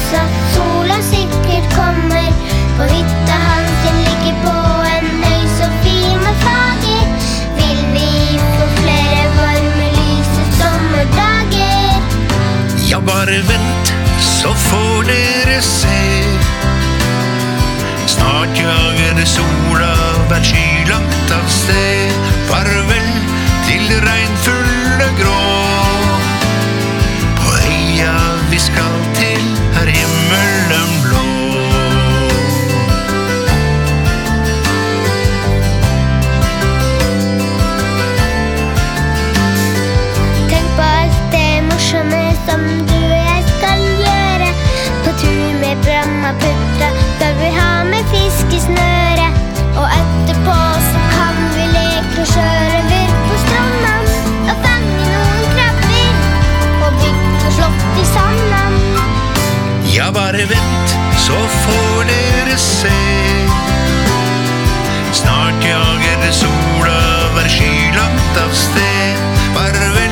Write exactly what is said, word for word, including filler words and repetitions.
at sola sikkert kommer. På hytta hans sin ligger på en øy så fin og fager. Vil vi få flere varme lyse sommerdager? Ja, bare vent, så får dere se. Snart jager det sola hver sky langt av sted. Farvel til regnfulle grå. På øya vi skal til er himmelen blå. Tenk på alt det morsomme som du og jeg skal gjøre. På tur med Brahmaputra skal vi ha med fiskesnøre. Og etterpå så kan vi leke og kjøre vilt på stranden. Og fange noen krabber og bygge slott i sanden. Ja, bare vent, så får dere se. Snart jager det sola hver sky langt av sted. Farvel